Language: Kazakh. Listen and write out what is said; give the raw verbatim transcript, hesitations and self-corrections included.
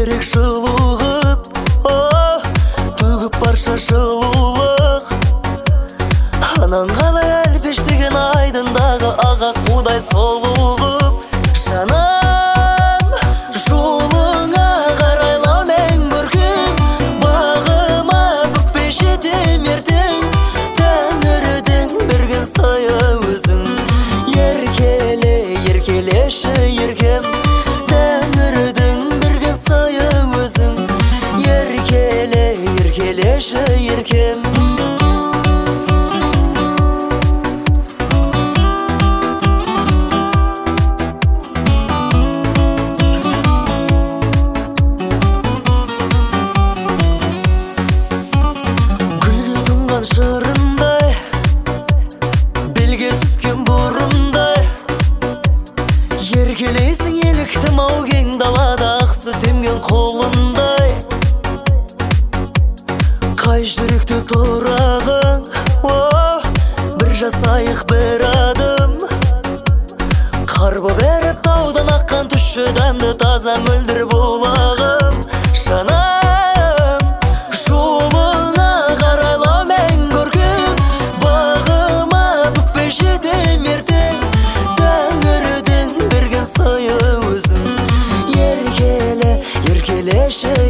жүрек жылуғып, төгіп барша жылулық. Анаң қалай әлпештеген айдындағы аға қудай солуғып. Жаным, жолыңа қарайлау мәң көркем, бағыма бүкпей жетем ертең. Тәңірдің берген сая өзің, еркеле, еркелеші еркем. Тәңірдің берген сая өзің, еркеле, еркелеші еркем. Жырындай, белге түскен бұрымдай, еркелейсің еліктім ау кең далада ақсы демген қолындай. Қай жүректе тұрағың, бір жасайық бір адым. Қар боп еріп таудан аққан тұщы дәмді таза мөлдір бұлағым. Жаным, жолыңа қарайлау мәң көркем, бағыма бүкпей жетем ертең. Тәңірдің берген сая өзің, еркеле, еркелеші